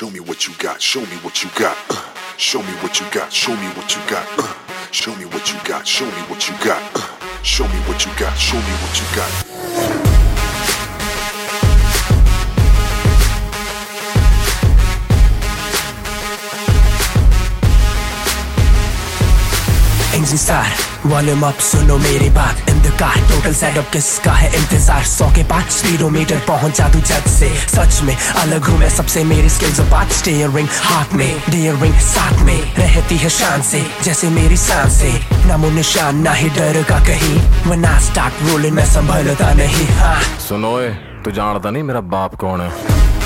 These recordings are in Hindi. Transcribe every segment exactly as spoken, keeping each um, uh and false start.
Show me what you got, show me what you got. Uh, show me what you got, show me what you got. Uh, show me what you got, show me what you got. Uh, show me what you got, show me what you got. Engine start, volume up, सुनो मेरी बात in the car, total setup किसका है इंतजार सौ के पार स्पीडोमीटर पहुंचा तू जग से सच में अलग हूँ मैं सबसे मेरी स्किल्स बात स्टीयरिंग हाथ में डियरिंग साथ में रहती है शान से जैसे मेरी सांसें नामो निशान ना ही डर का कहीं when I start rolling मैं संभलता नहीं हाँ सुनो ए तू जानता नहीं मेरा बाप कौन है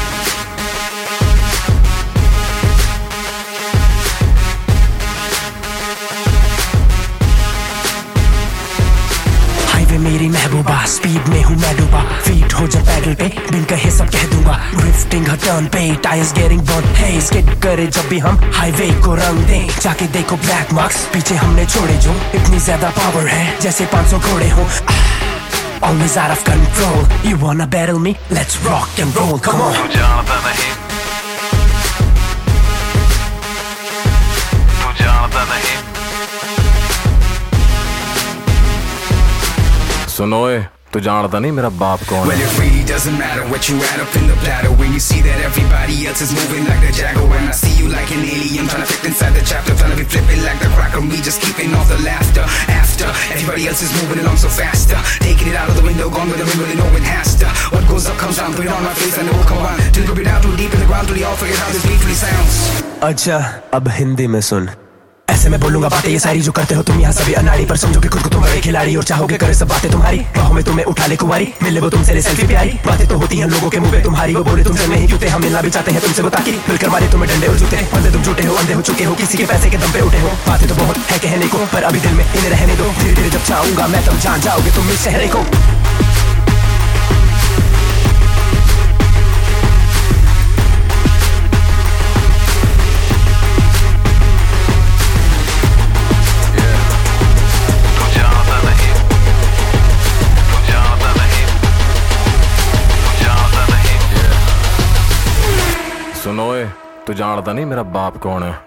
मेरी महबूबा स्पीड में हूँ मैं डूबा फीट हो जा पैडल पे बिन कहे सब कह दूंगा ड्रिफ्टिंग हर टर्न पे tyres getting burn hey skid करे जब भी हम हाईवे को रंग दें जाके देखो ब्लैक मार्क्स पीछे हमने छोड़े जो इतनी ज्यादा पावर है जैसे पाँच सौ घोड़े हो always out of control you wanna battle me let's rock and roll come on तू जानता नहीं तू जानता नहीं सुनो ए तू जानता नहीं मेरा बाप कौन है Well it really doesn't matter what you add up in the platter when you see that everybody else is moving like the Jaguar and I see you like an alien trying to fit inside the chapter trying to be flipping like the cracker me just keeping off the laughter after everybody else is moving along so faster taking it out of the window gone with the wind really know it has to what goes up comes down put it on my face and it will come on till you put it down too deep in the ground till you all forget how this beat really sounds अच्छा अब हिंदी में सुन ऐसे मैं बोलूंगा बातें ये सारी जो करते हो तुम यहाँ सभी अनाड़ी पर समझोगे खुद को तुम बड़े खिलाड़ी और चाहोगे करे सब बातें तुम्हारी बाहों में तुम्हें उठा ले कुंवारी मिले वो तुमसे ले सेल्फी प्यारी बातें तो होती हैं लोगों के मुंह पे तुम्हारी वो बोले तुमसे नहीं क्यों हम मिलना भी चाहते हैं तुमसे वो ताकि मिलकर मारे तुम्हें डंडे और जूते बंदे तुम झूठे हो अंधे हो चुके हो किसी के पैसे के दम पे उठे हो बातें तो बहुत है कहने को पर अभी दिल में इन्हें रहने दो धीरे धीरे जब चाहूंगा मैं तब जान जाओगे तुम इस चेहरे को सुनो ए तू जानता नहीं मेरा बाप कौन है